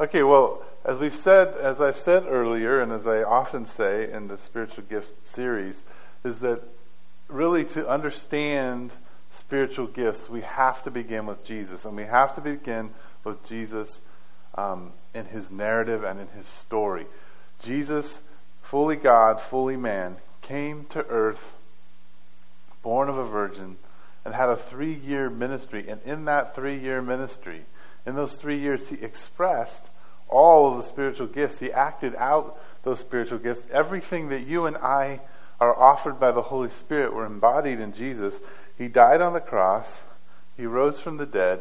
Okay, well, as I've said earlier, and as I often say in the spiritual gift series, is that really to understand spiritual gifts, we have to begin with Jesus, and we have to begin with Jesus in his narrative and in his story. Jesus, fully God, fully man, came to earth, born of a virgin, and had a 3-year ministry. And in that 3-year ministry, in those 3 years, he expressed all of the spiritual gifts. He acted out those spiritual gifts. Everything that you and I are offered by the Holy Spirit were embodied in Jesus. He died on the cross. He rose from the dead.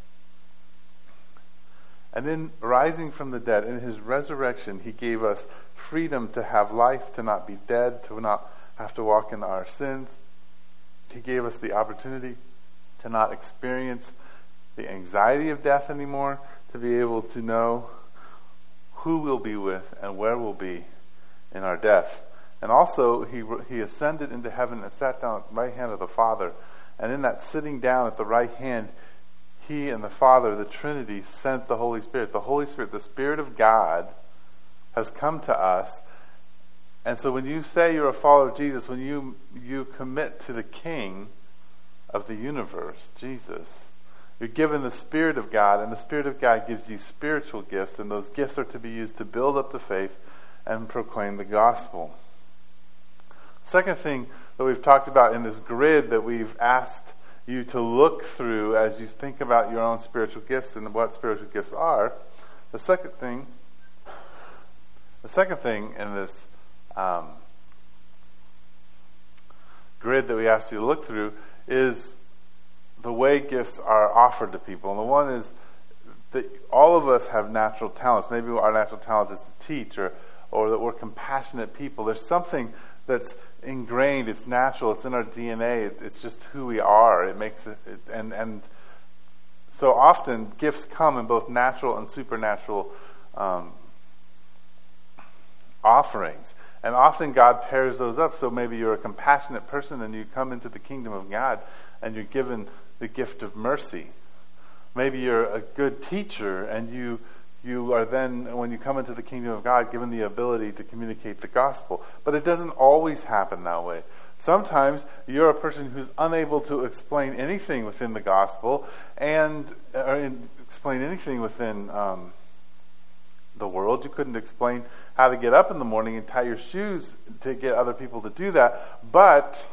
And in rising from the dead, in his resurrection, he gave us freedom to have life, to not be dead, to not have to walk in our sins. He gave us the opportunity to not experience the anxiety of death anymore, to be able to know who we'll be with and where we'll be in our death. And also, he ascended into heaven and sat down at the right hand of the Father. And in that sitting down at the right hand, he and the Father, the Trinity, sent the Holy Spirit. The Holy Spirit, the Spirit of God, has come to us. And so when you say you're a follower of Jesus, when you commit to the King of the universe, Jesus, you're given the Spirit of God, and the Spirit of God gives you spiritual gifts, and those gifts are to be used to build up the faith and proclaim the gospel. Second thing that we've talked about in this grid that we've asked you to look through as you think about your own spiritual gifts and what spiritual gifts are, the second thing in this grid that we asked you to look through is the way gifts are offered to people. And the one is that all of us have natural talents. Maybe our natural talent is to teach, or that we're compassionate people. There's something that's ingrained, it's natural, it's in our DNA, it's just who we are. It makes it, and so often gifts come in both natural and supernatural offerings. And often God pairs those up. So maybe you're a compassionate person and you come into the kingdom of God and you're given the gift of mercy. Maybe you're a good teacher and you are then, when you come into the kingdom of God, given the ability to communicate the gospel. But it doesn't always happen that way. Sometimes you're a person who's unable to explain anything within the gospel or explain anything within the world. You couldn't explain how to get up in the morning and tie your shoes to get other people to do that. But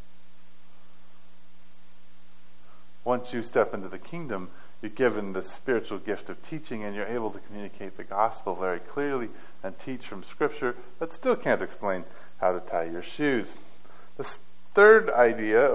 once you step into the kingdom, you're given the spiritual gift of teaching, and you're able to communicate the gospel very clearly and teach from Scripture, but still can't explain how to tie your shoes. The third idea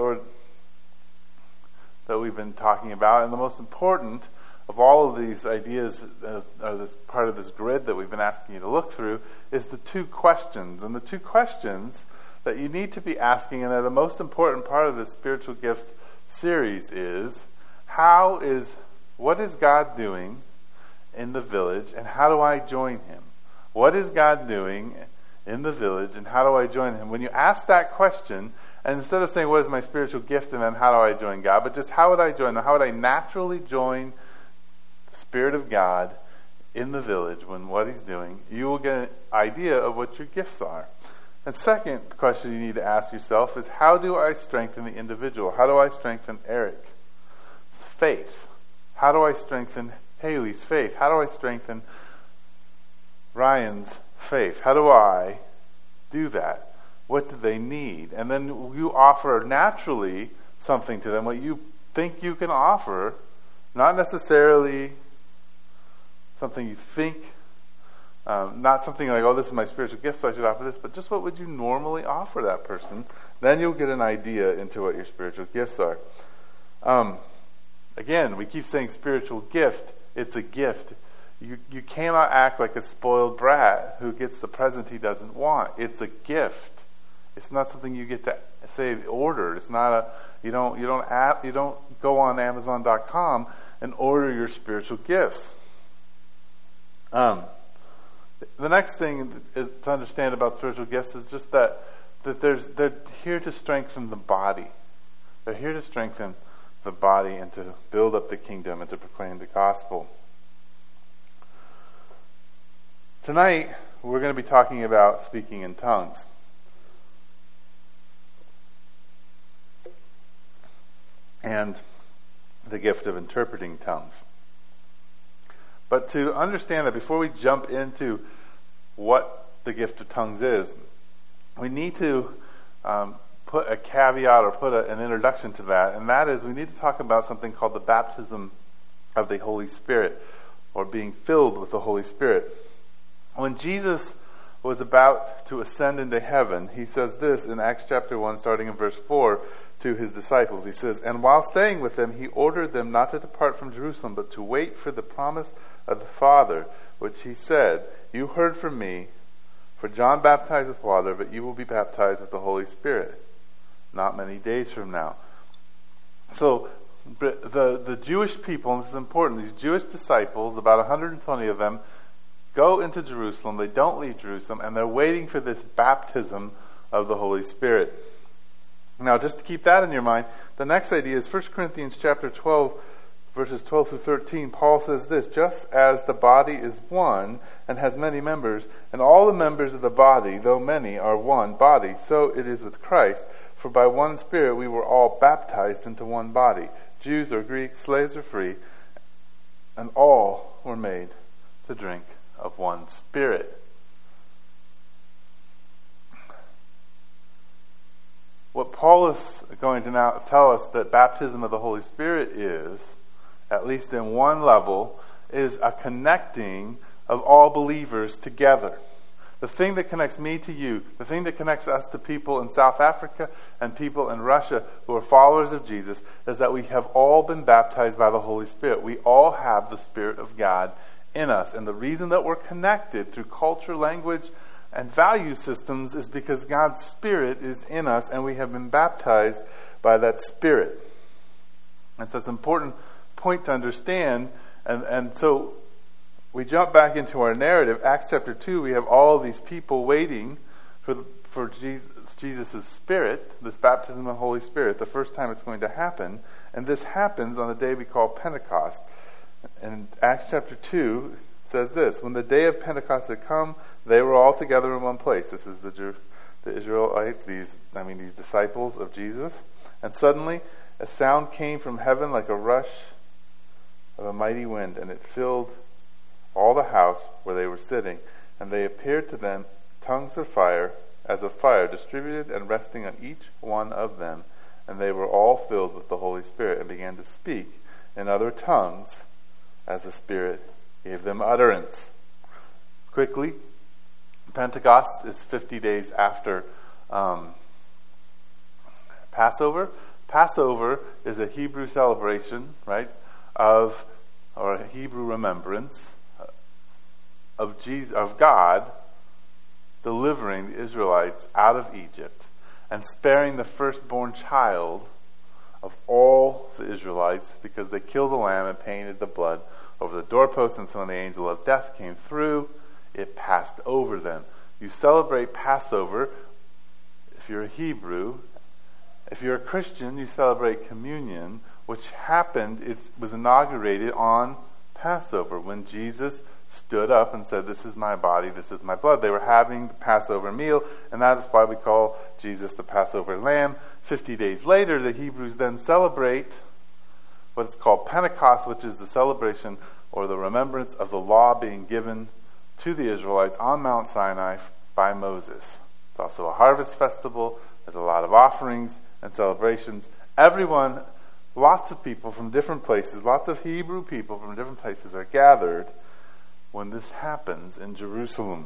that we've been talking about, and the most important of all of these ideas, or this part of this grid that we've been asking you to look through, is the 2 questions. And the 2 questions that you need to be asking, and they're the most important part of this spiritual gift series, is what is God doing in the village, and how do I join him? What is God doing in the village, and how do I join him? When you ask that question, and instead of saying, what is my spiritual gift, and then how do I join God, but just how would I join him? How would I naturally join the Spirit of God in the village when what he's doing? You will get an idea of what your gifts are. And second question you need to ask yourself is, how do I strengthen the individual? How do I strengthen Eric's faith? How do I strengthen Haley's faith? How do I strengthen Ryan's faith? How do I do that? What do they need? And then you offer naturally something to them, what you think you can offer, not necessarily something you think, not something like, oh, this is my spiritual gift, so I should offer this, but just what would you normally offer that person? Then you'll get an idea into what your spiritual gifts are. Again, we keep saying spiritual gift. It's a gift. You cannot act like a spoiled brat who gets the present he doesn't want. It's a gift. It's not something you get to say ordered. It's not you don't go on Amazon.com and order your spiritual gifts. The next thing to understand about spiritual gifts is just that they're here to strengthen the body. They're here to strengthen the body and to build up the kingdom and to proclaim the gospel. Tonight, we're going to be talking about speaking in tongues. And the gift of interpreting tongues. But to understand that, before we jump into what the gift of tongues is, we need to put a caveat or put an introduction to that, and that is we need to talk about something called the baptism of the Holy Spirit, or being filled with the Holy Spirit. When Jesus was about to ascend into heaven, he says this in Acts chapter 1, starting in verse 4, to his disciples. He says, "And while staying with them, he ordered them not to depart from Jerusalem, but to wait for the promise of the Father, which he said, 'You heard from me, for John baptized with water, but you will be baptized with the Holy Spirit not many days from now.'" So the Jewish people, and this is important, these Jewish disciples, about 120 of them, go into Jerusalem. They don't leave Jerusalem, and they're waiting for this baptism of the Holy Spirit. Now, just to keep that in your mind, the next idea is 1 Corinthians chapter 12, verses 12 through 13. Paul says this, "Just as the body is one and has many members, and all the members of the body, though many, are one body, so it is with Christ. For by one Spirit we were all baptized into one body, Jews or Greeks, slaves or free, and all were made to drink of one Spirit." What Paul is going to now tell us that baptism of the Holy Spirit is, at least in one level, is a connecting of all believers together. The thing that connects me to you, the thing that connects us to people in South Africa and people in Russia who are followers of Jesus, is that we have all been baptized by the Holy Spirit. We all have the Spirit of God in us. And the reason that we're connected through culture, language, and value systems is because God's Spirit is in us, and we have been baptized by that Spirit. And so it's an important point to understand. And so we jump back into our narrative. Acts chapter 2, we have all these people waiting for Jesus' Spirit, this baptism of the Holy Spirit, the first time it's going to happen. And this happens on the day we call Pentecost. And Acts chapter 2 says this, "When the day of Pentecost had come, they were all together in one place." This is the Israelites, these disciples of Jesus. "And suddenly a sound came from heaven like a rush of a mighty wind, and it filled all the house where they were sitting. And they appeared to them tongues of fire, as of fire, distributed and resting on each one of them. And they were all filled with the Holy Spirit, and began to speak in other tongues as the Spirit gave them utterance." Quickly, Pentecost is 50 days after Passover. Passover is a Hebrew celebration, right, or a Hebrew remembrance of God delivering the Israelites out of Egypt and sparing the firstborn child of all the Israelites, because they killed the lamb and painted the blood over the doorpost, and so when the angel of death came through, it passed over them. You celebrate Passover if you're a Hebrew. If you're a Christian, you celebrate communion, which happened, it was inaugurated on Passover, when Jesus stood up and said, "This is my body, this is my blood." They were having the Passover meal, and that is why we call Jesus the Passover Lamb. 50 days later, the Hebrews then celebrate what is called Pentecost, which is the celebration or the remembrance of the law being given to the Israelites on Mount Sinai by Moses. It's also a harvest festival. There's a lot of offerings and celebrations. Everyone, lots of people from different places, lots of Hebrew people from different places are gathered when this happens in Jerusalem.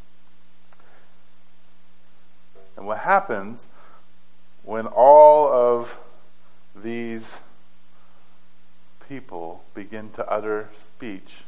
And what happens when all of these people begin to utter speech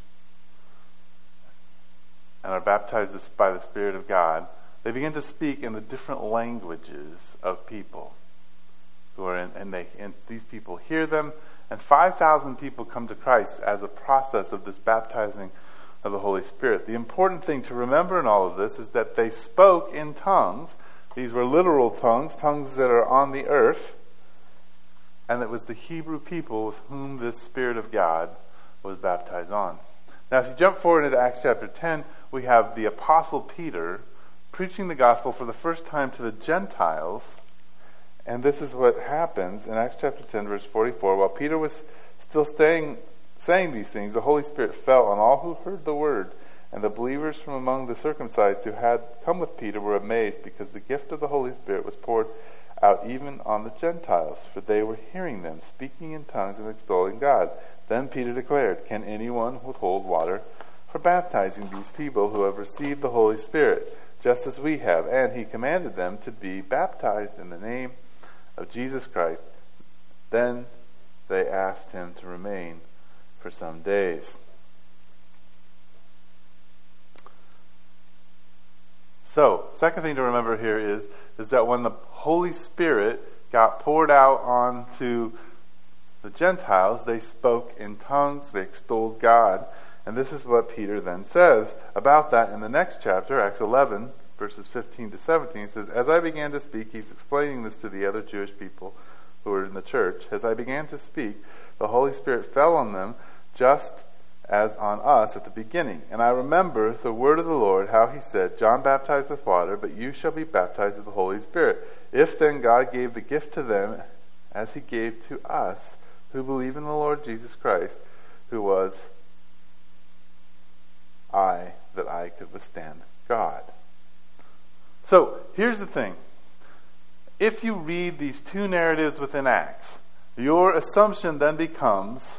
and are baptized by the Spirit of God, they begin to speak in the different languages of people who are in, and these people hear them, and 5,000 people come to Christ as a process of this baptizing of the Holy Spirit. The important thing to remember in all of this is that they spoke in tongues. These were literal tongues, tongues that are on the earth, and it was the Hebrew people with whom this Spirit of God was baptized on. Now, if you jump forward into Acts chapter 10, we have the Apostle Peter preaching the gospel for the first time to the Gentiles. And this is what happens in Acts chapter 10, verse 44. While Peter was still saying these things, the Holy Spirit fell on all who heard the word. And the believers from among the circumcised who had come with Peter were amazed, because the gift of the Holy Spirit was poured out even on the Gentiles, for they were hearing them speaking in tongues and extolling God. Then Peter declared, "Can anyone withhold water for baptizing these people who have received the Holy Spirit, just as we have?" And he commanded them to be baptized in the name of Jesus Christ. Then they asked him to remain for some days. So, second thing to remember here is that when the Holy Spirit got poured out onto the Gentiles, they spoke in tongues, they extolled God. And this is what Peter then says about that in the next chapter, Acts 11, verses 15 to 17. It says, "As I began to speak," he's explaining this to the other Jewish people who were in the church, "As I began to speak, the Holy Spirit fell on them just as on us at the beginning. And I remember the word of the Lord, how he said, 'John baptized with water, but you shall be baptized with the Holy Spirit.' If then God gave the gift to them as he gave to us who believe in the Lord Jesus Christ, who was I that I could withstand God?" So here's the thing. If you read these two narratives within Acts, your assumption then becomes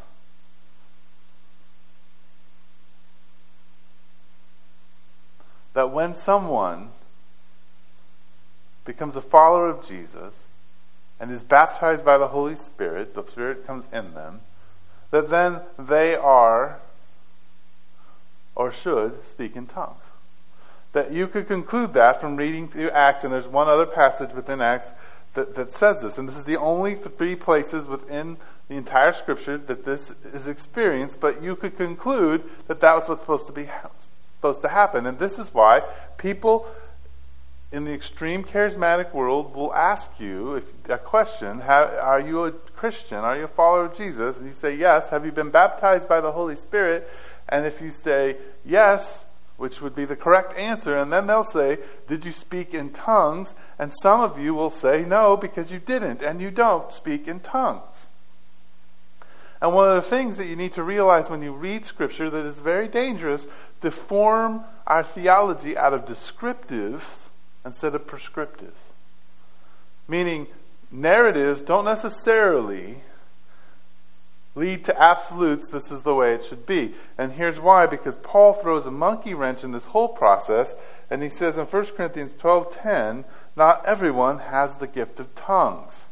that when someone becomes a follower of Jesus and is baptized by the Holy Spirit, the Spirit comes in them, that then they are or should speak in tongues. That you could conclude that from reading through Acts, and there's one other passage within Acts that says this, and this is the only three places within the entire Scripture that this is experienced, but you could conclude that was what's supposed to happen. And this is why people in the extreme charismatic world will ask you a question: are you a Christian? Are you a follower of Jesus? And you say yes. Have you been baptized by the Holy Spirit? And if you say yes, which would be the correct answer, and then they'll say, "Did you speak in tongues?" And some of you will say no, because you didn't, and you don't speak in tongues. And one of the things that you need to realize when you read Scripture that is very dangerous to form our theology out of descriptives instead of prescriptives. Meaning, narratives don't necessarily lead to absolutes, this is the way it should be. And here's why: because Paul throws a monkey wrench in this whole process, and he says in 1 Corinthians 12:10, "Not everyone has the gift of tongues."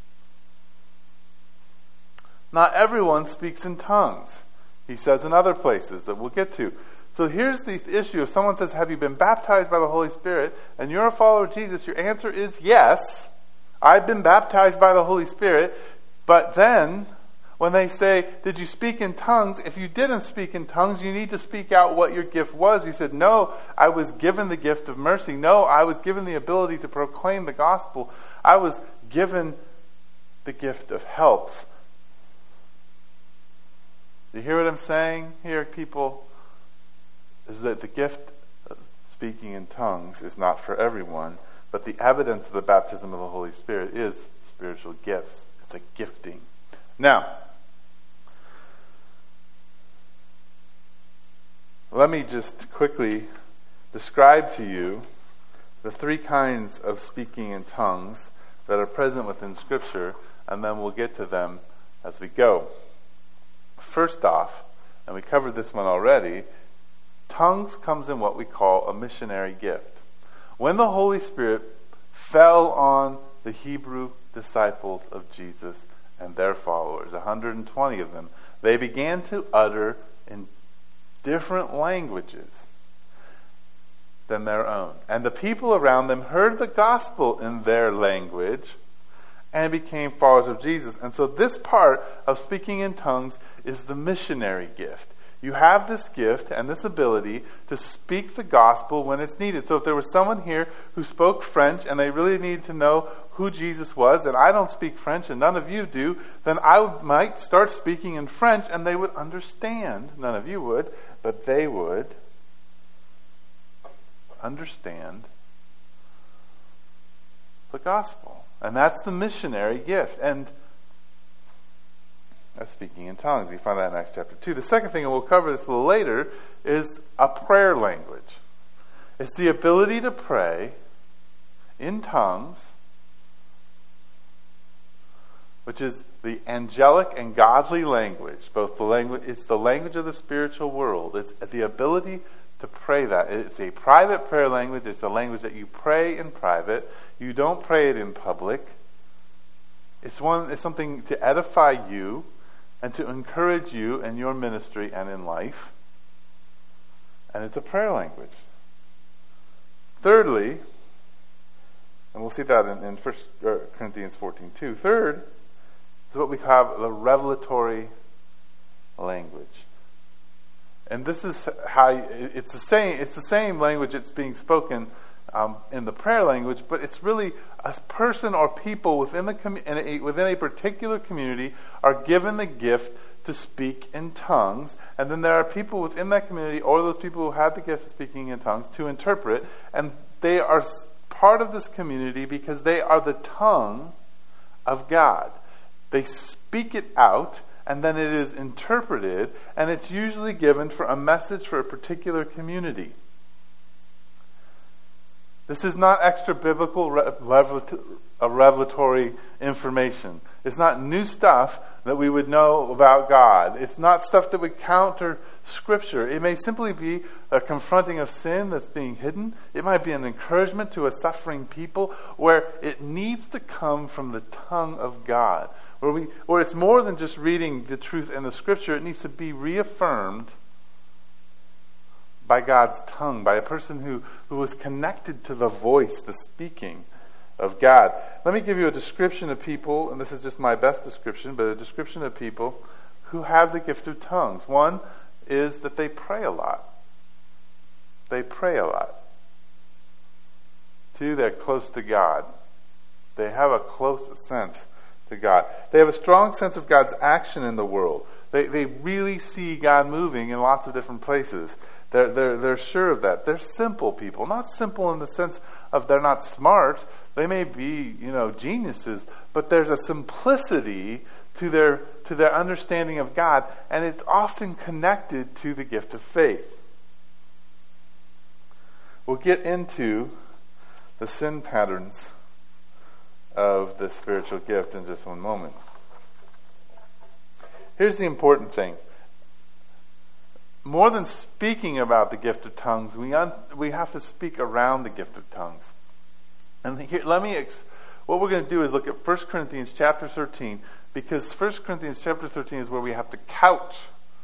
Not everyone speaks in tongues, he says in other places that we'll get to. So here's the issue. If someone says, "Have you been baptized by the Holy Spirit?" and you're a follower of Jesus, your answer is yes. I've been baptized by the Holy Spirit. But then, when they say, "Did you speak in tongues?" if you didn't speak in tongues, you need to speak out what your gift was. You said, "No, I was given the gift of mercy. No, I was given the ability to proclaim the gospel. I was given the gift of helps." You hear what I'm saying here, people? Is that the gift of speaking in tongues is not for everyone, but the evidence of the baptism of the Holy Spirit is spiritual gifts. It's a gifting. Now, let me just quickly describe to you the three kinds of speaking in tongues that are present within Scripture, and then we'll get to them as we go. First off, and we covered this one already, tongues comes in what we call a missionary gift. When the Holy Spirit fell on the Hebrew disciples of Jesus and their followers, 120 of them, they began to utter in different languages than their own. And the people around them heard the gospel in their language and became followers of Jesus. And so this part of speaking in tongues is the missionary gift. You have this gift and this ability to speak the gospel when it's needed. So if there was someone here who spoke French and they really needed to know who Jesus was, and I don't speak French and none of you do, then I might start speaking in French and they would understand. None of you would, but they would. understand the gospel. And that's the missionary gift. And that's speaking in tongues. You find that in Acts chapter 2. The second thing, and we'll cover this a little later, is a prayer language. It's the ability to pray in tongues, which is the angelic and godly language. Both the language, it's the language of the spiritual world. It's the ability to pray that. It's a private prayer language. It's a language that you pray in private. You don't pray it in public. It's something to edify you and to encourage you in your ministry and in life. And it's a prayer language. Thirdly, and we'll see that in 1 Corinthians 14:2. Third is what we call the revelatory language. And this is how it's the same language that's being spoken in the prayer language, but it's really a person or people within a particular community are given the gift to speak in tongues, and then there are people within that community, or those people who have the gift of speaking in tongues, to interpret, and they are part of this community because they are the tongue of God. They speak it out, and then it is interpreted, and it's usually given for a message for a particular community. This is not extra biblical revelatory information. It's not new stuff that we would know about God. It's not stuff that would counter Scripture. It may simply be a confronting of sin that's being hidden. It might be an encouragement to a suffering people where it needs to come from the tongue of God. Where it's more than just reading the truth in the Scripture. It needs to be reaffirmed by God's tongue, by a person who is connected to the voice, the speaking of God. Let me give you a description of people, and this is just my best description, but a description of people who have the gift of tongues. One is that they pray a lot. They pray a lot. Two, they're close to God. They have a close sense to God. They have a strong sense of God's action in the world. They really see God moving in lots of different places. They're sure of that. They're simple people. Not simple in the sense of they're not smart. They may be, geniuses, but there's a simplicity to their understanding of God, and it's often connected to the gift of faith. We'll get into the sin patterns of the spiritual gift in just one moment. Here's the important thing. More than speaking about the gift of tongues, we have to speak around the gift of tongues. And here, what we're going to do is look at 1 Corinthians chapter 13, because 1 Corinthians chapter 13 is where we have to couch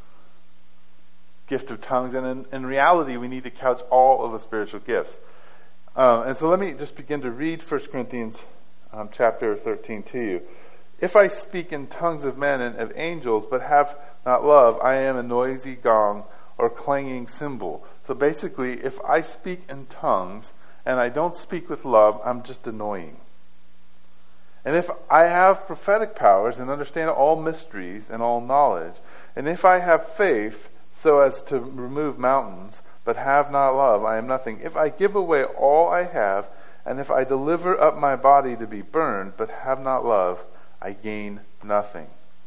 gift of tongues, and in reality we need to couch all of the spiritual gifts. And so let me just begin to read 1 Corinthians chapter 13 to you. If I speak in tongues of men and of angels, but have not love, I am a noisy gong or clanging cymbal. So basically, if I speak in tongues and I don't speak with love, I'm just annoying. And if I have prophetic powers and understand all mysteries and all knowledge, and if I have faith so as to remove mountains, but have not love, I am nothing. If I give away all I have, and if I deliver up my body to be burned, but have not love, I gain nothing.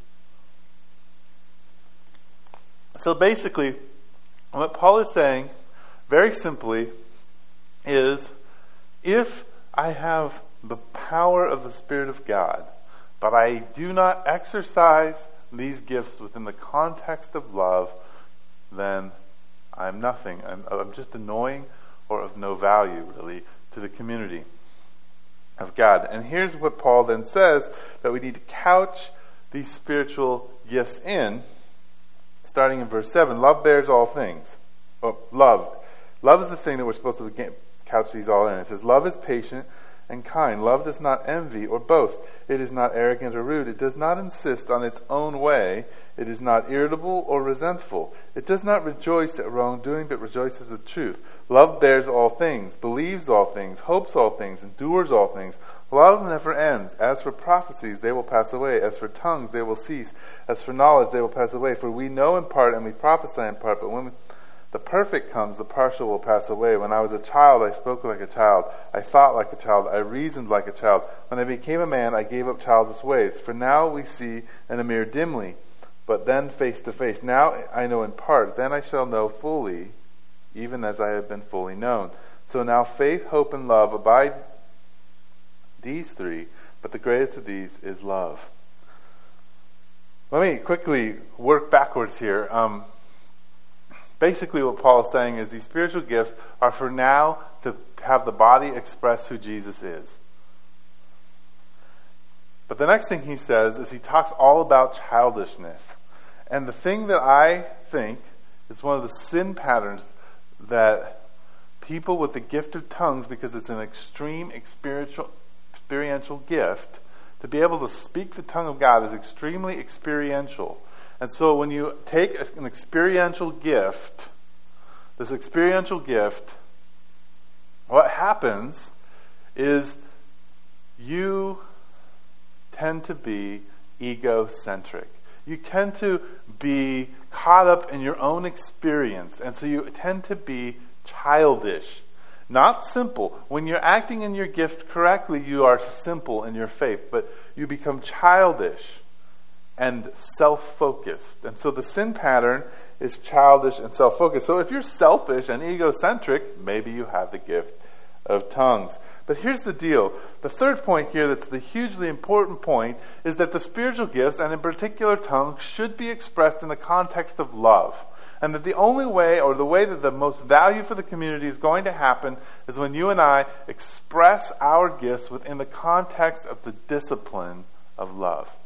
So basically, what Paul is saying, very simply, is if I have the power of the Spirit of God, but I do not exercise these gifts within the context of love, then I'm nothing. I'm just annoying or of no value, really, to the community of God. And here's what Paul then says that we need to couch these spiritual gifts in, starting in verse 7. Love bears all things. Love is the thing that we're supposed to couch these all in. It says, love is patient and kind. Love does not envy or boast. It is not arrogant or rude. It does not insist on its own way. It is not irritable or resentful. It does not rejoice at wrongdoing, but rejoices with truth. Love bears all things, believes all things, hopes all things, endures all things. Love never ends. As for prophecies, they will pass away. As for tongues, they will cease. As for knowledge, they will pass away. For we know in part and we prophesy in part, but when The perfect comes, the partial will pass away. When I was a child, I spoke like a child. I thought like a child. I reasoned like a child. When I became a man, I gave up childish ways. For now we see in a mirror dimly, but then face to face. Now I know in part. Then I shall know fully, even as I have been fully known. So now faith, hope, and love abide, these three, but the greatest of these is love. Let me quickly work backwards here. Basically what Paul is saying is these spiritual gifts are for now to have the body express who Jesus is. But the next thing he says is he talks all about childishness. And the thing that I think is one of the sin patterns that people with the gift of tongues, because it's an extreme experiential gift, to be able to speak the tongue of God is extremely experiential. And so when you take an experiential gift, this experiential gift, what happens is you tend to be egocentric. You tend to be caught up in your own experience. And so you tend to be childish. Not simple. When you're acting in your gift correctly, you are simple in your faith. But you become childish and self-focused. And so the sin pattern is childish and self-focused. So if you're selfish and egocentric, maybe you have the gift of tongues. But here's the deal. The third point here that's the hugely important point is that the spiritual gifts, and in particular tongues, should be expressed in the context of love. And that the only way, or the way that the most value for the community is going to happen, is when you and I express our gifts within the context of the discipline of love.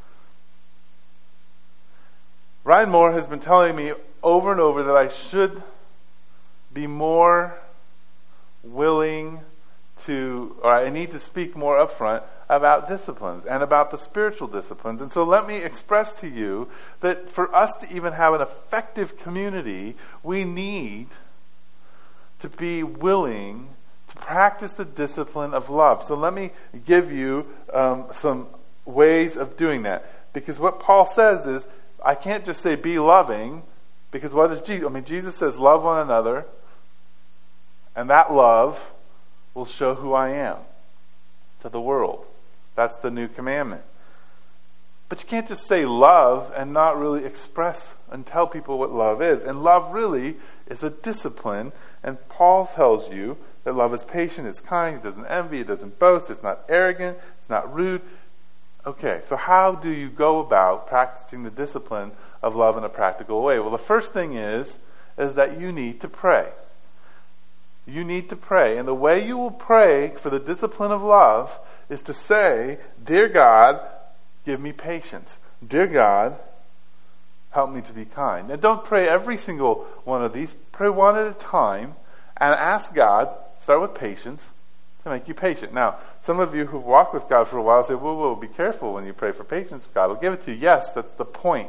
Ryan Moore has been telling me over and over that I should be more willing to, or I need to speak more upfront about disciplines and about the spiritual disciplines. And so let me express to you that for us to even have an effective community, we need to be willing to practice the discipline of love. So let me give you some ways of doing that. Because what Paul says is, I can't just say be loving, because what is Jesus? Jesus says love one another, and that love will show who I am to the world. That's the new commandment. But you can't just say love and not really express and tell people what love is. And love really is a discipline, and Paul tells you that love is patient, it's kind, it doesn't envy, it doesn't boast, it's not arrogant, it's not rude. Okay, so how do you go about practicing the discipline of love in a practical way? Well, the first thing is that you need to pray. You need to pray. And the way you will pray for the discipline of love is to say, Dear God, give me patience. Dear God, help me to be kind. And don't pray every single one of these. Pray one at a time and ask God, start with patience, to make you patient. Now, some of you who've walked with God for a while say, whoa, be careful when you pray for patience. God will give it to you. Yes, that's the point.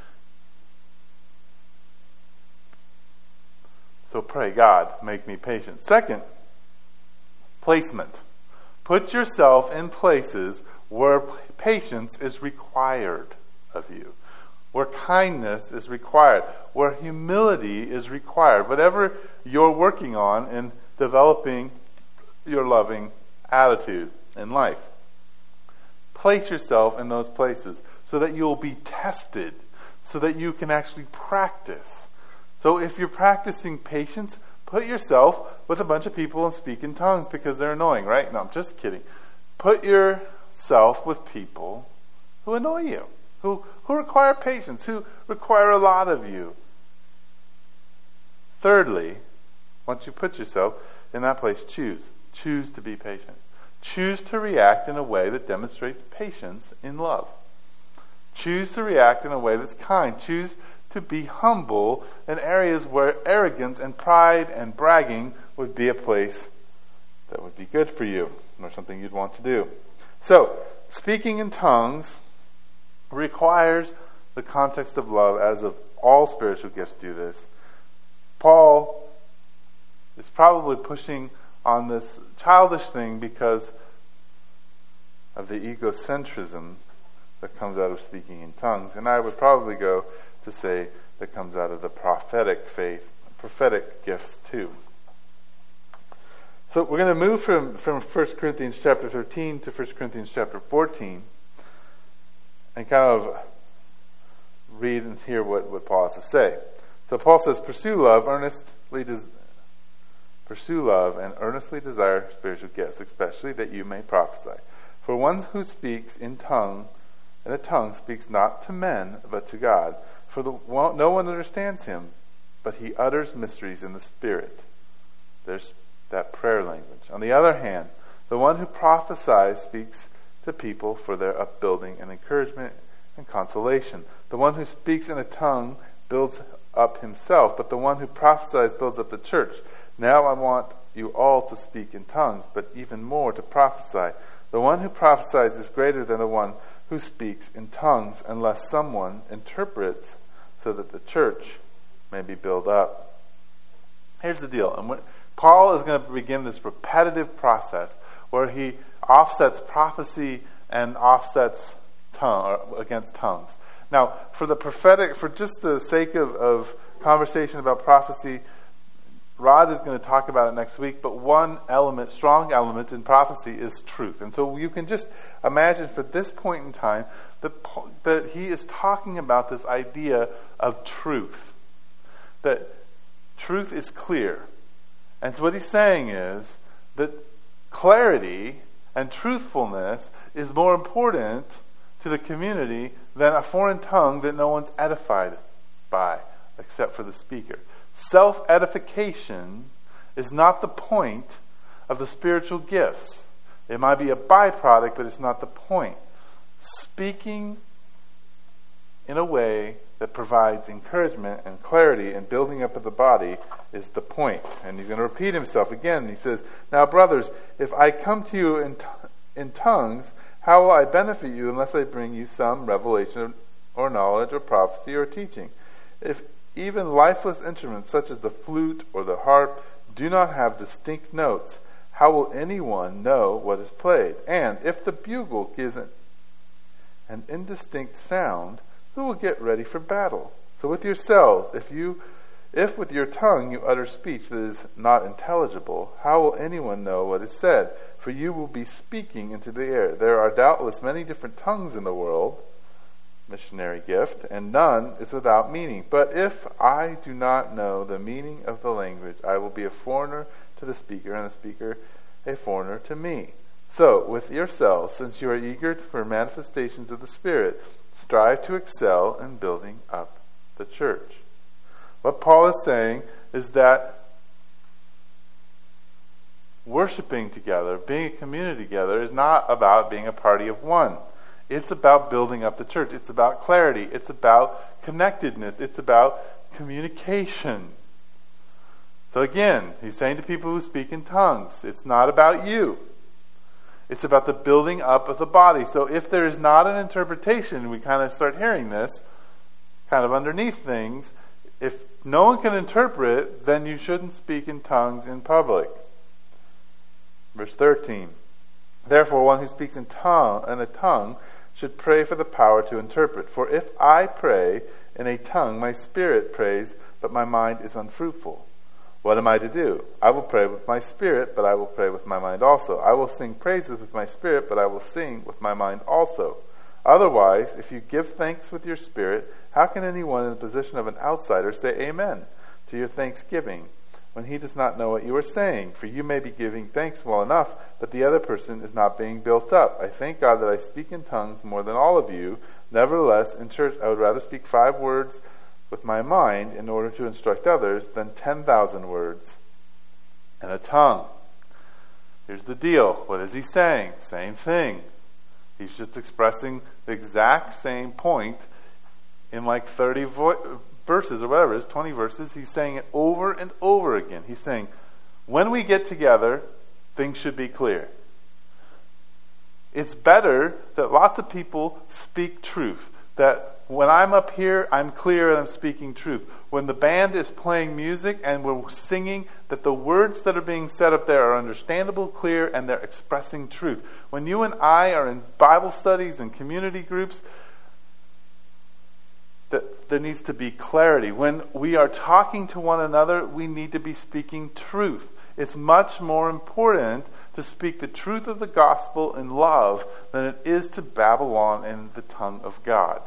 So pray, God, make me patient. Second, placement. Put yourself in places where patience is required of you, where kindness is required, where humility is required. Whatever you're working on in developing your loving attitude in life. Place yourself in those places so that you'll be tested, so that you can actually practice. So if you're practicing patience, put yourself with a bunch of people and speak in tongues because they're annoying, right? No, I'm just kidding. Put yourself with people who annoy you, who require patience, who require a lot of you. Thirdly, once you put yourself in that place, choose. Choose to be patient. Choose to react in a way that demonstrates patience in love. Choose to react in a way that's kind. Choose to be humble in areas where arrogance and pride and bragging would be a place that would be good for you or something you'd want to do. So, speaking in tongues requires the context of love, as of all spiritual gifts do this. Paul is probably pushing on this childish thing because of the egocentrism that comes out of speaking in tongues. And I would probably go to say that comes out of the prophetic faith, prophetic gifts too. So we're going to move from 1 Corinthians chapter 13 to 1 Corinthians chapter 14 and kind of read and hear what Paul has to say. So Paul says, pursue love and earnestly desire spiritual gifts, especially that you may prophesy. For one who speaks in a tongue speaks not to men, but to God. For no one understands him, but he utters mysteries in the Spirit. There's that prayer language. On the other hand, the one who prophesies speaks to people for their upbuilding and encouragement and consolation. The one who speaks in a tongue builds up himself, but the one who prophesies builds up the church. Now I want you all to speak in tongues, but even more to prophesy. The one who prophesies is greater than the one who speaks in tongues, unless someone interprets, so that the church may be built up. Here's the deal. And Paul is going to begin this repetitive process where he offsets prophecy and offsets against tongues. Now, for the prophetic, for just the sake of conversation about prophecy, Rod is going to talk about it next week, but one element, strong element in prophecy is truth. And so you can just imagine for this point in time that he is talking about this idea of truth. That truth is clear. And so what he's saying is that clarity and truthfulness is more important to the community than a foreign tongue that no one's edified by, except for the speaker. Self-edification is not the point of the spiritual gifts. It might be a byproduct, but it's not the point. Speaking in a way that provides encouragement and clarity and building up of the body is the point. And he's going to repeat himself again. He says, now brothers, if I come to you in tongues, how will I benefit you unless I bring you some revelation or knowledge or prophecy or teaching? If even lifeless instruments such as the flute or the harp do not have distinct notes, how will anyone know what is played? And if the bugle gives an indistinct sound, who will get ready for battle? So with yourselves, if with your tongue you utter speech that is not intelligible, how will anyone know what is said? For you will be speaking into the air. There are doubtless many different tongues in the world, missionary gift, and none is without meaning. But if I do not know the meaning of the language, I will be a foreigner to the speaker, and the speaker a foreigner to me. So, with yourselves, since you are eager for manifestations of the Spirit, strive to excel in building up the church. What Paul is saying is that worshiping together, being a community together, is not about being a party of one. It's about building up the church. It's about clarity. It's about connectedness. It's about communication. So again, he's saying to people who speak in tongues, it's not about you. It's about the building up of the body. So if there is not an interpretation, we kind of start hearing this kind of underneath things. If no one can interpret, then you shouldn't speak in tongues in public. Verse 13. Therefore, one who speaks in a tongue should pray for the power to interpret. For if I pray in a tongue, my spirit prays, but my mind is unfruitful. What am I to do? I will pray with my spirit, but I will pray with my mind also. I will sing praises with my spirit, but I will sing with my mind also. Otherwise, if you give thanks with your spirit, how can anyone in the position of an outsider say amen to your thanksgiving when he does not know what you are saying? For you may be giving thanks well enough, but the other person is not being built up. I thank God that I speak in tongues more than all of you. Nevertheless, in church I would rather speak 5 words with my mind in order to instruct others than 10,000 words in a tongue. Here's the deal. What is he saying? Same thing. He's just expressing the exact same point in like 30 verses or whatever it is, 20 verses. He's saying it over and over again. He's saying, when we get together, things should be clear. It's better that lots of people speak truth. That when I'm up here, I'm clear and I'm speaking truth. When the band is playing music and we're singing, that the words that are being said up there are understandable, clear, and they're expressing truth. When you and I are in Bible studies and community groups, that there needs to be clarity. When we are talking to one another, we need to be speaking truth. It's much more important to speak the truth of the gospel in love than it is to babble on in the tongue of God.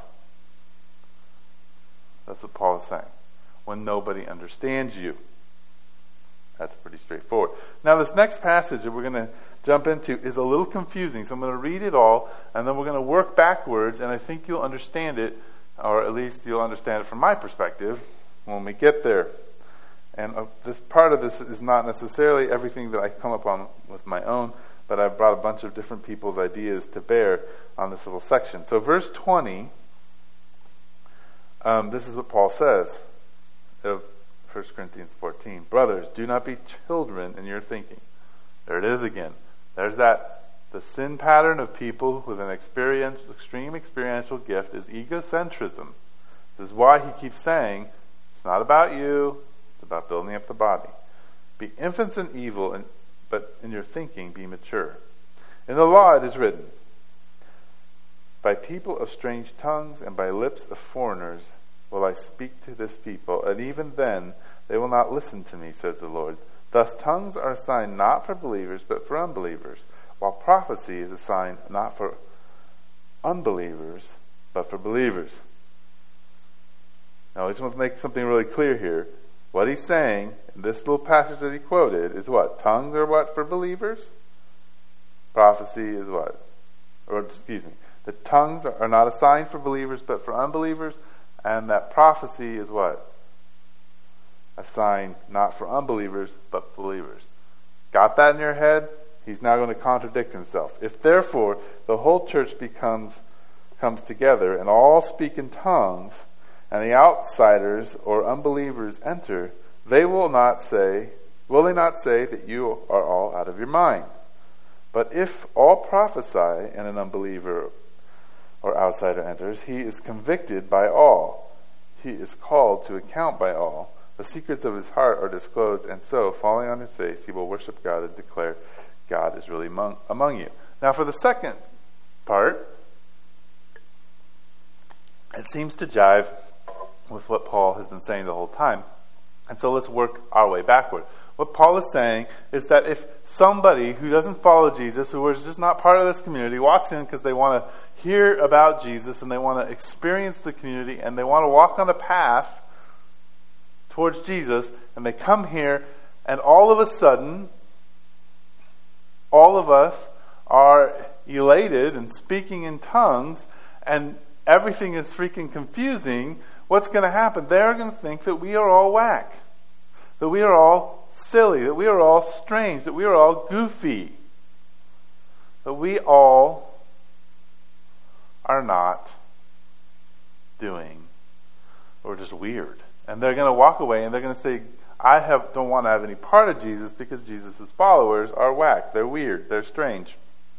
That's what Paul is saying. When nobody understands you. That's pretty straightforward. Now this next passage that we're going to jump into is a little confusing. So I'm going to read it all, and then we're going to work backwards, and I think you'll understand it, or at least you'll understand it from my perspective when we get there. And this part of this is not necessarily everything that I come up on with my own, but I've brought a bunch of different people's ideas to bear on this little section. So verse 20, this is what Paul says of 1 Corinthians 14. Brothers, do not be children in your thinking. There it is again. There's the sin pattern of people with an extreme experiential gift is egocentrism. This is why he keeps saying, it's not about you, it's about building up the body. Be infants in evil, but in your thinking be mature. In the law it is written, by people of strange tongues and by lips of foreigners will I speak to this people, and even then they will not listen to me, says the Lord. Thus tongues are a sign not for believers, but for unbelievers, while prophecy is a sign not for unbelievers, but for believers. Now I just want to make something really clear here. What he's saying in this little passage that he quoted is what? Tongues are what for believers? Prophecy is what? The tongues are not a sign for believers, but for unbelievers, and that prophecy is what? A sign not for unbelievers, but believers. Got that in your head? He's now going to contradict himself. If therefore the whole church comes together and all speak in tongues, and the outsiders or unbelievers enter, will they not say that you are all out of your mind? But if all prophesy and an unbeliever or outsider enters, he is convicted by all. He is called to account by all. The secrets of his heart are disclosed, and so, falling on his face, he will worship God and declare God is really among you. Now for the second part, it seems to jive with what Paul has been saying the whole time. And so let's work our way backward. What Paul is saying is that if somebody who doesn't follow Jesus, who is just not part of this community, walks in because they want to hear about Jesus and they want to experience the community and they want to walk on a path towards Jesus, and they come here and all of a sudden all of us are elated and speaking in tongues and everything is freaking confusing, what's going to happen? They're going to think that we are all whack, that we are all silly, that we are all strange, that we are all goofy, that we all are not doing, or just weird. And they're going to walk away and they're going to say, don't want to have any part of Jesus because Jesus' followers are whack, they're weird, they're strange.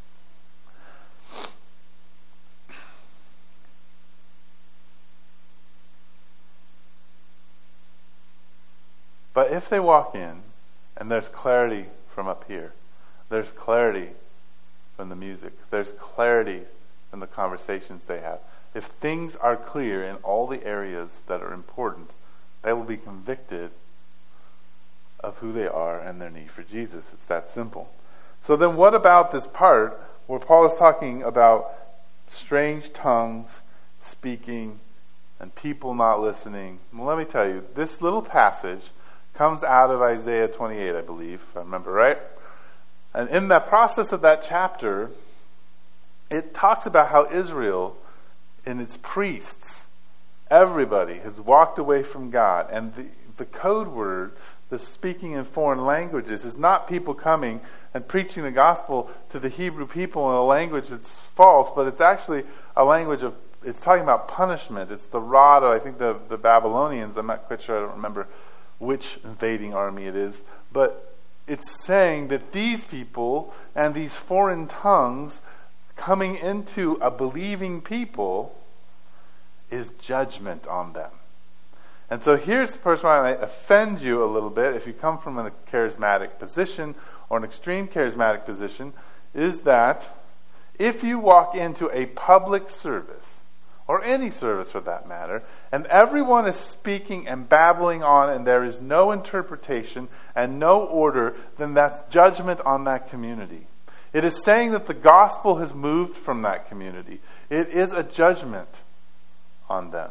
But if they walk in and there's clarity from up here, there's clarity from the music, there's clarity from the conversations they have, if things are clear in all the areas that are important, they will be convicted of who they are and their need for Jesus. It's that simple. So then what about this part where Paul is talking about strange tongues speaking and people not listening? Well, let me tell you, this little passage comes out of Isaiah 28, I believe, if I remember right. And in that process of that chapter, it talks about how Israel and its priests, everybody has walked away from God. And the code word, the speaking in foreign languages, is not people coming and preaching the gospel to the Hebrew people in a language that's false, but it's actually a language of, it's talking about punishment. It's the rod of, I think, the Babylonians. I'm not quite sure, I don't remember which invading army it is, but it's saying that these people and these foreign tongues coming into a believing people is judgment on them. And so here's the person where I might offend you a little bit if you come from a charismatic position or an extreme charismatic position, is that if you walk into a public service or any service for that matter, and everyone is speaking and babbling on, and there is no interpretation and no order, then that's judgment on that community. It is saying that the gospel has moved from that community. It is a judgment on them.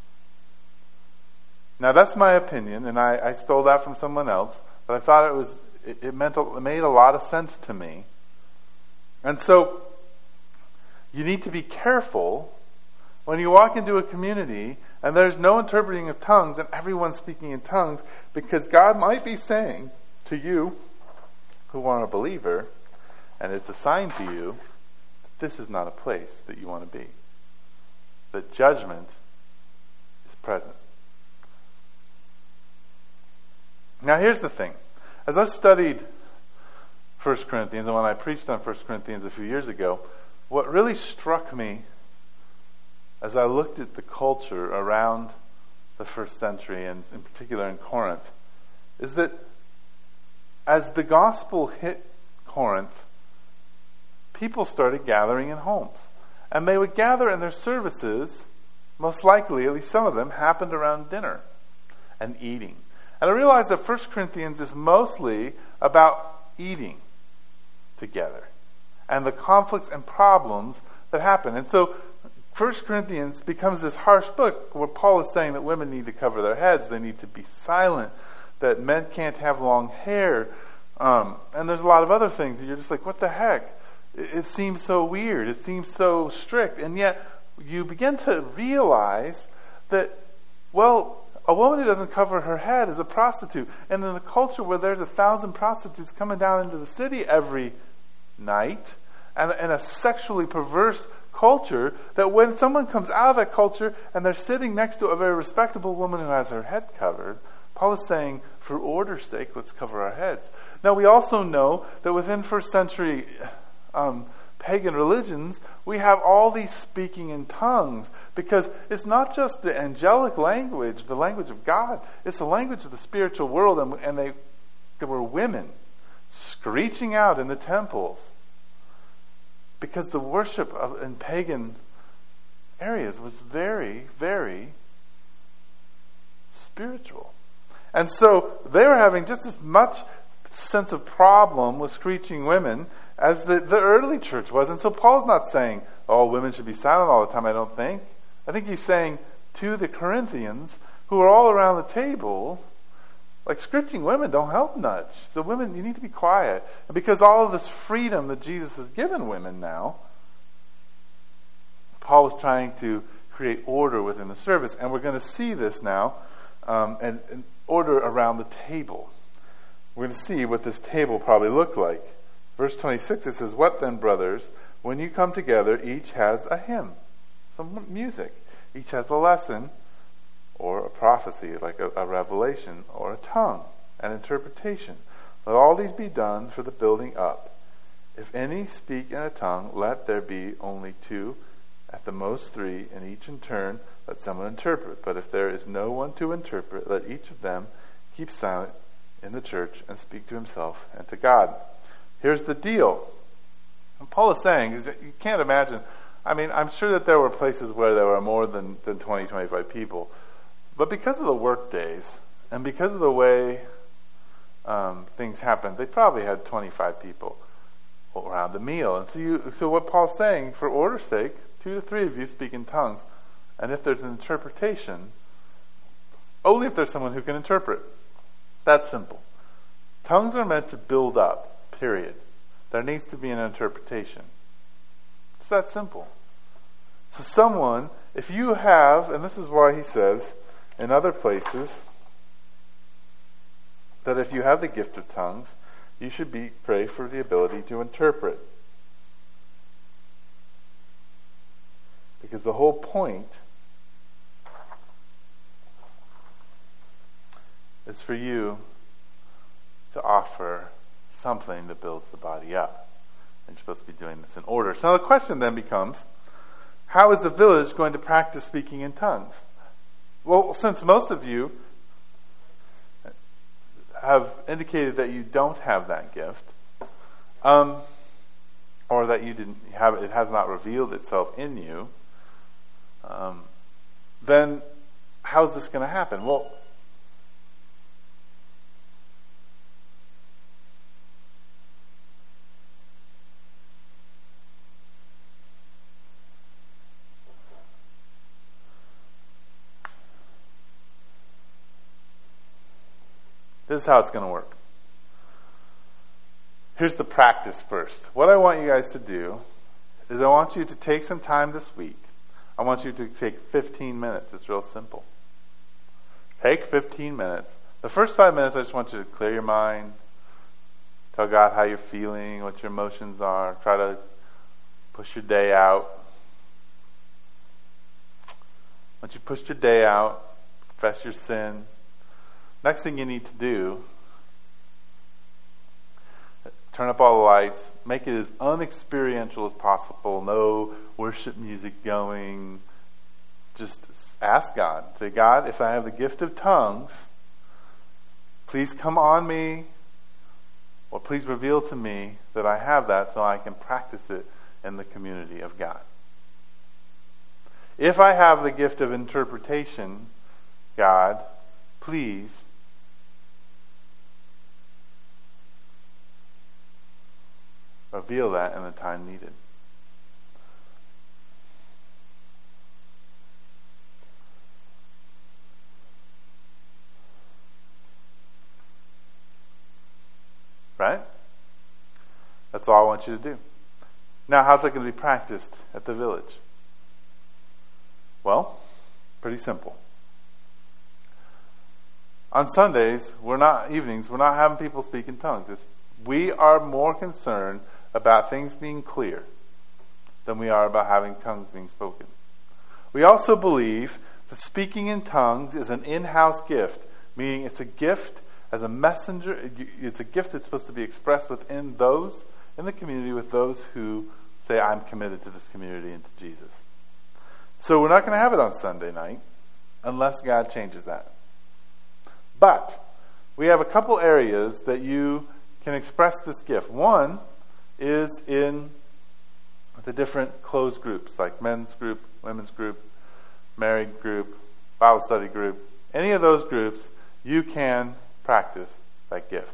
Now that's my opinion, and I stole that from someone else, but I thought it made a lot of sense to me. And so you need to be careful when you walk into a community and there's no interpreting of tongues and everyone's speaking in tongues, because God might be saying to you who are a believer, and it's a sign to you, that this is not a place that you want to be. That judgment is present. Now here's the thing. As I've studied 1 Corinthians, and when I preached on 1 Corinthians a few years ago, what really struck me as I looked at the culture around the first century, and in particular in Corinth, is that as the gospel hit Corinth, people started gathering in homes. And they would gather, in their services, most likely, at least some of them, happened around dinner and eating. And I realized that 1 Corinthians is mostly about eating together and the conflicts and problems that happen. And so 1 Corinthians becomes this harsh book where Paul is saying that women need to cover their heads, they need to be silent, that men can't have long hair, and there's a lot of other things that you're just like, what the heck? It seems so weird, it seems so strict, and yet you begin to realize that, well, a woman who doesn't cover her head is a prostitute. And in a culture where there's 1,000 prostitutes coming down into the city every night, and a sexually perverse culture, that when someone comes out of that culture and they're sitting next to a very respectable woman who has her head covered, Paul is saying, for order's sake, let's cover our heads. Now we also know that within first century pagan religions, we have all these speaking in tongues, because it's not just the angelic language, the language of God, it's the language of the spiritual world, and there were women screeching out in the temples, because the worship in pagan areas was very, very spiritual. And so they were having just as much sense of problem with screeching women as the early church was. And so Paul's not saying, oh, women should be silent all the time, I don't think. I think he's saying to the Corinthians, who are all around the table, like, screeching women don't help much. So women, you need to be quiet. And because all of this freedom that Jesus has given women now, Paul was trying to create order within the service. And we're going to see this now, and order around the table. We're going to see what this table probably looked like. Verse 26, it says, what then, brothers, when you come together, each has a hymn, some music. Each has a lesson, or a prophecy, like a revelation, or a tongue, an interpretation. Let all these be done for the building up. If any speak in a tongue, let there be only two, at the most three, and each in turn let someone interpret. But if there is no one to interpret, let each of them keep silent in the church and speak to himself and to God. Here's the deal. What Paul is saying is that you can't imagine. I mean, I'm sure that there were places where there were more than 20, 25 people. But because of the work days and because of the way things happened, they probably had 25 people around the meal. And so what Paul's saying, for order's sake, 2 to 3 of you speak in tongues. And if there's an interpretation, only if there's someone who can interpret. That's simple. Tongues are meant to build up. Period. There needs to be an interpretation. It's that simple. So someone, if you have, and this is why he says in other places that if you have the gift of tongues, you should pray for the ability to interpret. Because the whole point is for you to offer something that builds the body up. And you're supposed to be doing this in order. So the question then becomes, how is the village going to practice speaking in tongues? Well, since most of you have indicated that you don't have that gift, or that you didn't have it has not revealed itself in you, then how's this going to happen? Well, this is how it's going to work. Here's the practice first. What I want you guys to do is I want you to take some time this week. I want you to take 15 minutes. It's real simple. Take 15 minutes. The first 5 minutes, I just want you to clear your mind. Tell God how you're feeling, what your emotions are. Try to push your day out. Once you push your day out, confess your sin. Next thing you need to do, turn up all the lights, make it as unexperiential as possible, no worship music going. Just ask God. Say, God, if I have the gift of tongues, please come on me, or please reveal to me that I have that so I can practice it in the community of God. If I have the gift of interpretation, God, please reveal that in the time needed. Right? That's all I want you to do. Now, how's that going to be practiced at the village? Well, pretty simple. On Sundays, we're not having people speak in tongues. We are more concerned about things being clear than we are about having tongues being spoken. We also believe that speaking in tongues is an in-house gift, meaning it's a gift as a messenger. It's a gift that's supposed to be expressed within those in the community, with those who say, I'm committed to this community and to Jesus. So we're not going to have it on Sunday night unless God changes that. But we have a couple areas that you can express this gift. One is in the different closed groups, like men's group, women's group, married group, Bible study group. Any of those groups, you can practice that gift.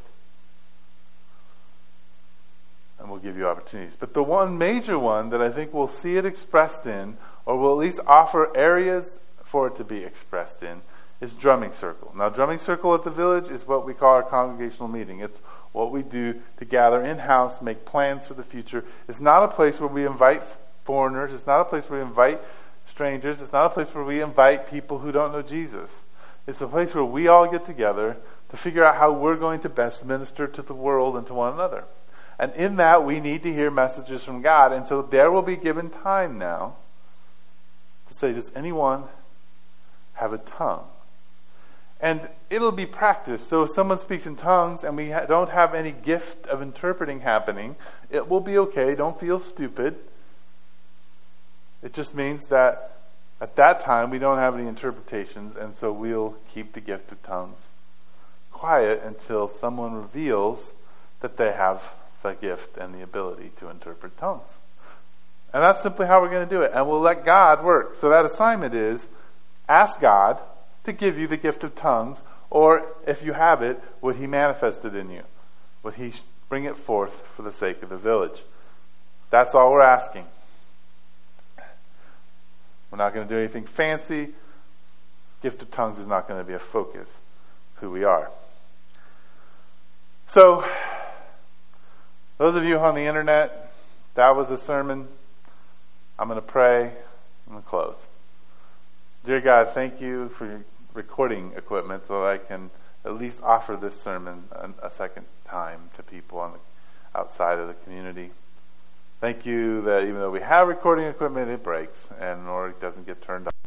And we'll give you opportunities. But the one major one that I think we'll see it expressed in, or we'll at least offer areas for it to be expressed in, is drumming circle. Now, drumming circle at the village is what we call our congregational meeting. It's what we do to gather in-house, make plans for the future. It's not a place where we invite foreigners. It's not a place where we invite strangers. It's not a place where we invite people who don't know Jesus. It's a place where we all get together to figure out how we're going to best minister to the world and to one another. And in that, we need to hear messages from God. And so there will be given time now to say, does anyone have a tongue? And it'll be practiced. So if someone speaks in tongues and we don't have any gift of interpreting happening, it will be okay. Don't feel stupid. It just means that at that time we don't have any interpretations, and so we'll keep the gift of tongues quiet until someone reveals that they have the gift and the ability to interpret tongues. And that's simply how we're going to do it. And we'll let God work. So that assignment is, ask God to give you the gift of tongues, or if you have it, would He manifest it in you? Would He bring it forth for the sake of the village? That's all we're asking. We're not going to do anything fancy. Gift of tongues is not going to be a focus of who we are. So, those of you on the internet, that was the sermon. I'm going to pray. I'm going to close. Dear God, thank you for your recording equipment so that I can at least offer this sermon a second time to people on the outside of the community. Thank you that even though we have recording equipment, it breaks or it doesn't get turned on.